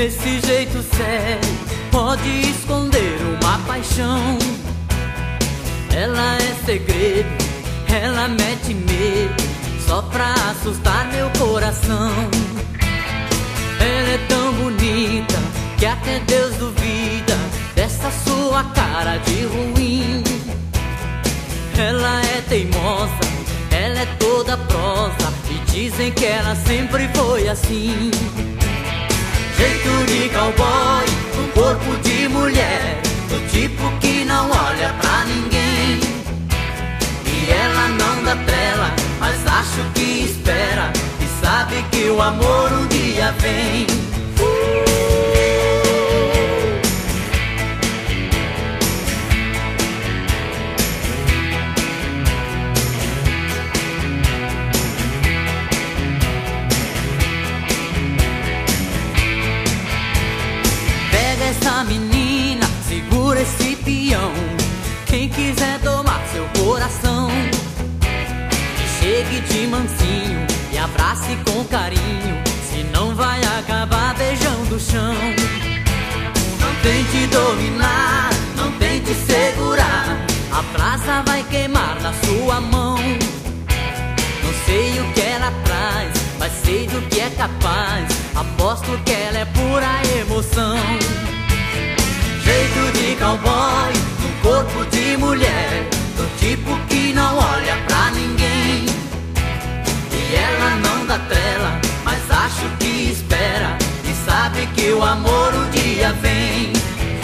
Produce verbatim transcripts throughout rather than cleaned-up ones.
Esse jeito sério pode esconder uma paixão. Ela é segredo, ela mete medo, só pra assustar meu coração. Ela é tão bonita que até Deus duvida dessa sua cara de ruim. Ela é teimosa, ela é toda prosa, e dizem que ela sempre foi assim. Jeito de cowboy, um corpo de mulher, do tipo que não olha pra ninguém. E ela não dá trela, mas acho que espera, e sabe que o amor um dia vem. Essa menina, segura esse peão. Quem quiser tomar seu coração, chegue de mansinho e abrace com carinho, senão vai acabar beijando o chão. Não tente dominar, não tente segurar, a brasa vai queimar na sua mão. Não sei o que ela traz, mas sei do que é capaz, aposto que ela é pura emoção. Jeito de cowboy, um corpo de mulher, do tipo que não olha pra ninguém. E ela não dá trela, mas acho que espera, e sabe que o amor um dia vem.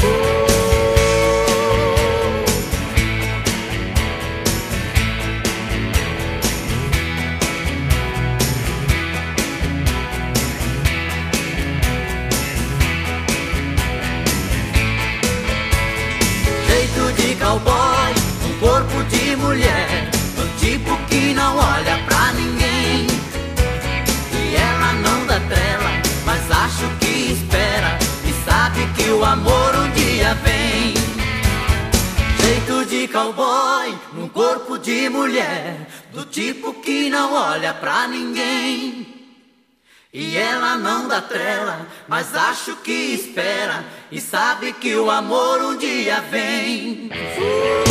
De cowboy, um corpo de mulher, do tipo que não olha pra ninguém. E ela não dá trela, mas acho que espera, e sabe que o amor um dia vem. Jeito de cowboy, um corpo de mulher, do tipo que não olha pra ninguém. E ela não dá trela, mas acho que espera, e sabe que o amor um dia vem.